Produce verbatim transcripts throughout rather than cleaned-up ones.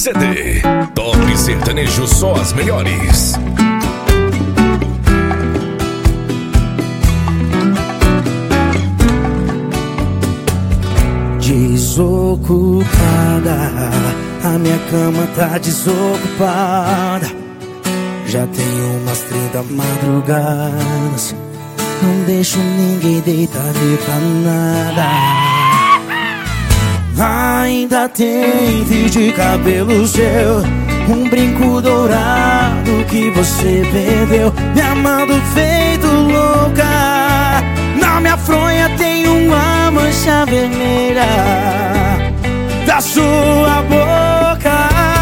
C D. Top Sertanejo, só as melhores. Desocupada, a minha cama tá desocupada. Já tem umas trinta madrugadas. Não deixo ninguém deitar nem pra nada. Ainda tem fio de cabelo seu, um brinco dourado que você perdeu, me amando feito louca. Na minha fronha tem uma mancha vermelha da sua boca.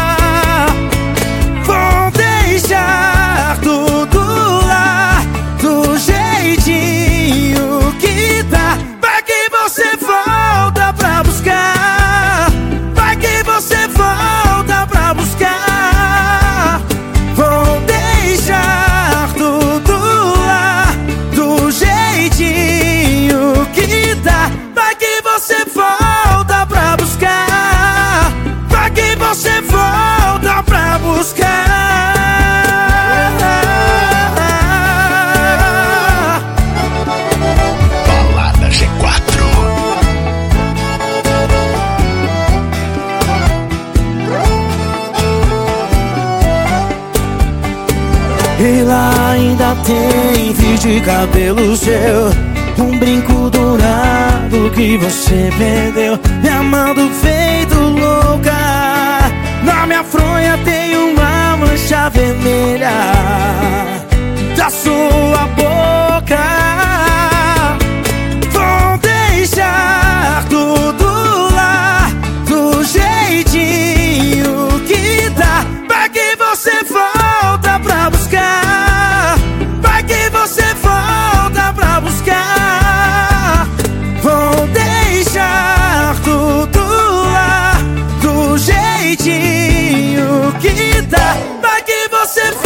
Vou deixar tudo lá do jeitinho que tá. Vai que você volta pra buscar, vai que você volta pra buscar. Vou deixar tudo lá do jeitinho que tá. Vai que você volta pra buscar, vai que você volta pra buscar. Balada G quatro. E lá ainda tem fio de cabelo seu, um brinco dourado que você perdeu, me amando feito louca. Na minha fronha tem uma mancha vermelha da sua boca. Vou deixar tudo lá do jeitinho que tá. Vai que você volta pra buscar, vai que você volta pra buscar. Vou deixar tudo lá do jeitinho que tá. Vai que você